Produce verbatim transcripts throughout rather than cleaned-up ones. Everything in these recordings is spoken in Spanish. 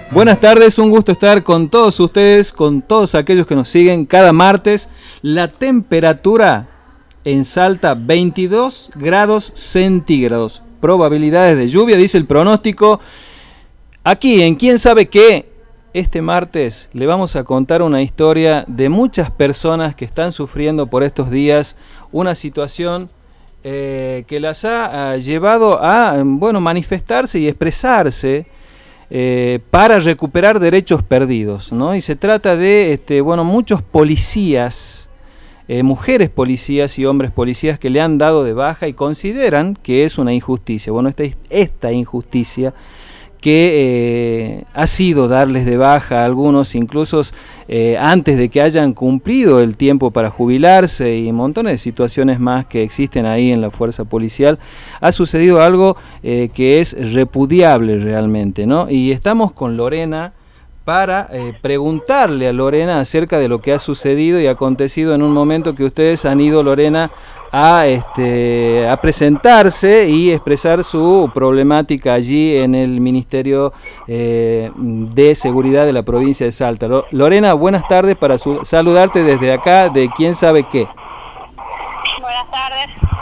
Buenas tardes, un gusto estar con todos ustedes, con todos aquellos que nos siguen cada martes. La temperatura en Salta, veintidós grados centígrados. Probabilidades de lluvia, dice el pronóstico. Aquí, en Quién Sabe Qué, este martes le vamos a contar una historia de muchas personas que están sufriendo por estos días una situación eh, que las ha, ha llevado a, bueno, manifestarse y expresarse Eh, para recuperar derechos perdidos, ¿no? Y se trata de, este, bueno, muchos policías, eh, mujeres policías y hombres policías que le han dado de baja y consideran que es una injusticia. Bueno, esta, esta injusticia que eh, ha sido darles de baja a algunos, incluso eh, antes de que hayan cumplido el tiempo para jubilarse y montones de situaciones más que existen ahí en la fuerza policial, ha sucedido algo eh, que es repudiable realmente, ¿no? Y estamos con Lorena para eh, preguntarle a Lorena acerca de lo que ha sucedido y acontecido en un momento que ustedes han ido, Lorena, a, este, a presentarse y expresar su problemática allí en el Ministerio eh, de Seguridad de la provincia de Salta. Lorena, buenas tardes, para su saludarte desde acá de Quién Sabe Qué. Buenas tardes.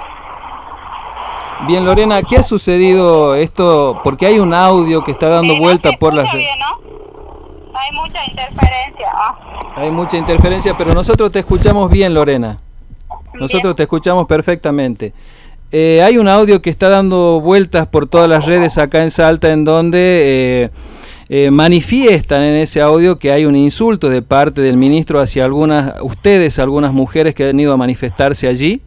Bien, Lorena, ¿qué ha sucedido esto? Porque hay un audio que está dando sí, vuelta no por las redes. ¿No? Hay mucha interferencia. ¿No? Hay mucha interferencia, pero nosotros te escuchamos bien, Lorena. Nosotros bien. Te escuchamos perfectamente. Eh, hay un audio que está dando vueltas por todas las redes acá en Salta, en donde eh, eh, manifiestan en ese audio que hay un insulto de parte del ministro hacia algunas, ustedes, algunas mujeres que han ido a manifestarse allí.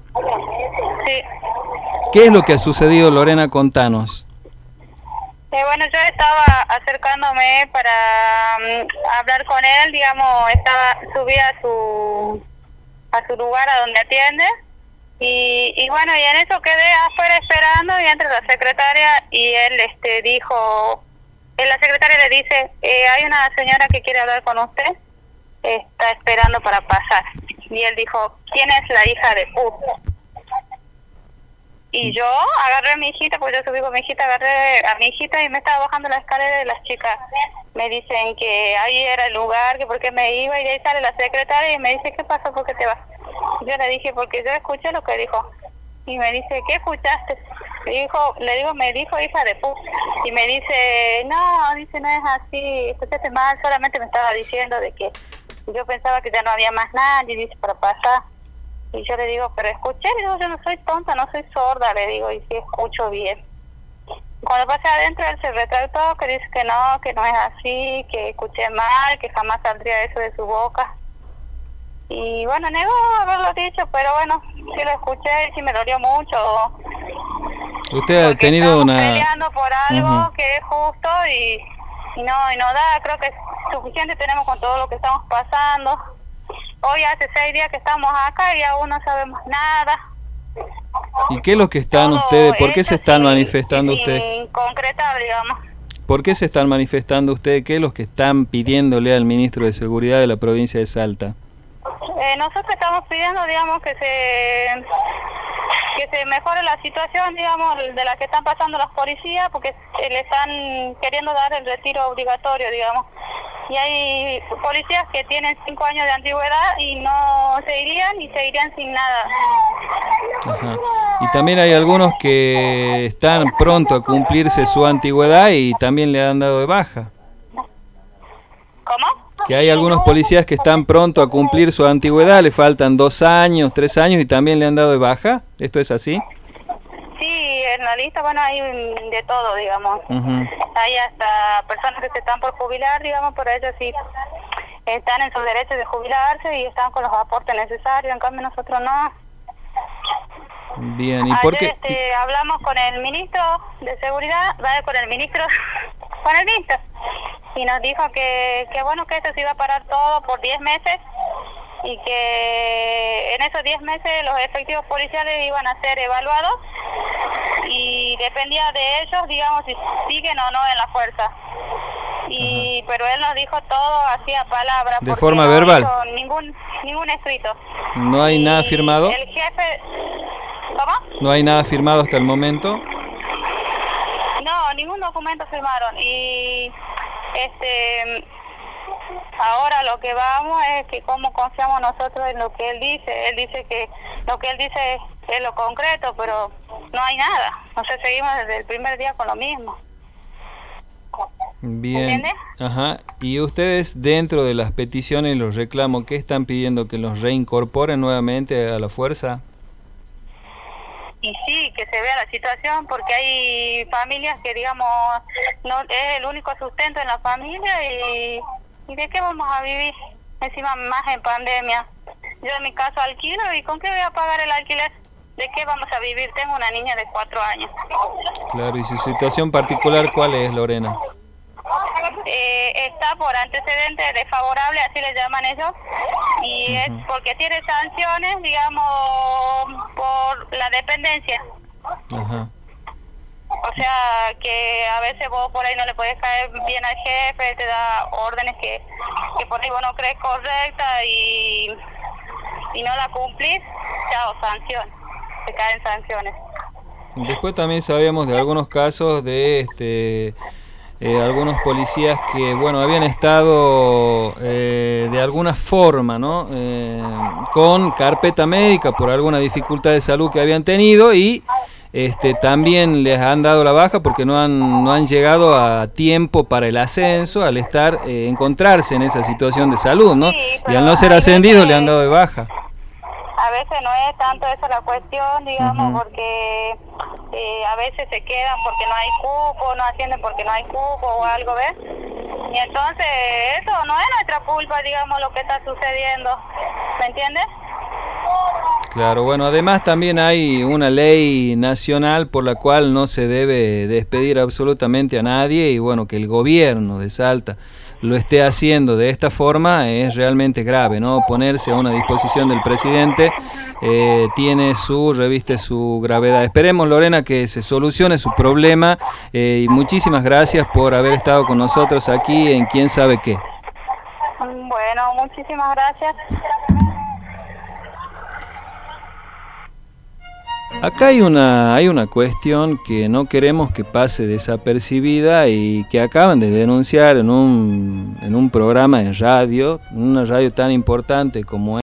Sí. ¿Qué es lo que ha sucedido, Lorena? Contanos. Eh, bueno, yo estaba acercándome para um, hablar con él, digamos, estaba subí a su a su lugar a donde atiende y, y bueno, y en eso quedé afuera esperando y entra la secretaria y él este dijo, él, la secretaria le dice, eh, hay una señora que quiere hablar con usted, está esperando para pasar. Y él dijo, ¿quién es la hija de puta? Y yo agarré a mi hijita, pues yo subí con mi hijita, agarré a mi hijita y me estaba bajando la escalera y las chicas me dicen que ahí era el lugar, que por qué me iba, y de ahí sale la secretaria y me dice, ¿qué pasó? ¿Por qué te vas? Yo le dije, porque yo escuché lo que dijo. Y me dice, ¿qué escuchaste? Le dijo, le digo, me dijo hija de puta. Y me dice, no, dice, no es así, escuchaste mal, solamente me estaba diciendo de que yo pensaba que ya no había más nadie, dice, para pasar. Y yo le digo, pero escuché, le digo, yo no soy tonta, no soy sorda, le digo, y sí escucho bien. Cuando pasé adentro, él se retractó, que dice que no, que no es así, que escuché mal, que jamás saldría eso de su boca. Y bueno, negó haberlo dicho, pero bueno, sí lo escuché y sí me dolió mucho. Usted ha tenido una... peleando por algo uh-huh. que es justo y, y no, y no da, creo que es suficiente tenemos con todo lo que estamos pasando. Hoy hace seis días que estamos acá y aún no sabemos nada. ¿Y qué es lo que están todo ustedes? ¿Por qué se están sin, manifestando sin ustedes? Sin concretar, digamos. ¿Por qué se están manifestando ustedes? ¿Qué es lo que están pidiéndole al ministro de Seguridad de la provincia de Salta? Eh, nosotros estamos pidiendo, digamos, que se que se mejore la situación, digamos, de la que están pasando los policías, porque le están queriendo dar el retiro obligatorio, digamos. Y hay policías que tienen cinco años de antigüedad y no se irían y se irían sin nada. Ajá. Y también hay algunos que están pronto a cumplirse su antigüedad y también le han dado de baja. ¿Cómo? Que hay algunos policías que están pronto a cumplir su antigüedad, le faltan dos años, tres años y también le han dado de baja. ¿Esto es así? Sí, en la lista, bueno, hay de todo, digamos. Uh-huh. Hay hasta personas que se están por jubilar, digamos, por ellos sí están en sus derechos de jubilarse y están con los aportes necesarios, en cambio nosotros no. Bien, ¿y Ayer, por qué? Este, hablamos con el ministro de Seguridad, ¿vale? con el ministro, con el ministro, y nos dijo que, que bueno, que esto se iba a parar todo por diez meses y que en esos diez meses los efectivos policiales iban a ser evaluados y dependía de ellos, digamos, si siguen o no en la fuerza. Y Ajá. Pero él nos dijo todo así a palabra. ¿De forma no verbal? hizo ningún ningún escrito. ¿No hay y nada firmado? El jefe... ¿Cómo? ¿No hay nada firmado hasta el momento? No, ningún documento firmaron. Y este ahora lo que vamos es que cómo confiamos nosotros en lo que él dice. Él dice que lo que él dice es lo concreto, pero no hay nada. Entonces seguimos desde el primer día con lo mismo. Bien. ¿Entiendes? Ajá. Y ustedes, dentro de las peticiones y los reclamos, ¿qué están pidiendo? ¿Que los reincorporen nuevamente a la fuerza? Y sí, que se vea la situación, porque hay familias que, digamos, no es el único sustento en la familia y, y ¿de qué vamos a vivir? Encima más en pandemia. Yo en mi caso alquilo, ¿y con qué voy a pagar el alquiler? ¿De qué vamos a vivir? Tengo una niña de cuatro años. Claro, ¿y su situación particular cuál es, Lorena? Eh, está por antecedentes desfavorables, así le llaman ellos, y uh-huh. es porque tiene sanciones, digamos, por la dependencia. Uh-huh. O sea, que a veces vos por ahí no le podés caer bien al jefe, te da órdenes que, que por ahí vos no crees correcta y, y no la cumplís, chao, sanción, te caen sanciones. Después también sabíamos de algunos casos de este... Eh, algunos policías que, bueno, habían estado eh, de alguna forma, ¿no? Eh, con carpeta médica por alguna dificultad de salud que habían tenido y este, también les han dado la baja porque no han, no han llegado a tiempo para el ascenso al estar, eh, encontrarse en esa situación de salud, ¿no? Sí, y al no ser ascendidos veces, le han dado de baja. A veces no es tanto eso la cuestión, digamos, uh-huh. porque eh, a veces se quedan porque no hay cupo, no ascienden porque no hay cupo o algo, ¿ves? Y entonces eso no es nuestra culpa, digamos, lo que está sucediendo, ¿me entiendes? Claro, bueno, además también hay una ley nacional por la cual no se debe despedir absolutamente a nadie y bueno, que el gobierno de Salta lo esté haciendo de esta forma es realmente grave, ¿no? Ponerse a una disposición del presidente eh, tiene su, reviste su gravedad. Esperemos, Lorena, que se solucione su problema eh, y muchísimas gracias por haber estado con nosotros aquí en Quién Sabe Qué. Bueno, muchísimas gracias. Acá hay una, hay una cuestión que no queremos que pase desapercibida y que acaban de denunciar en un, en un programa de radio, una radio tan importante como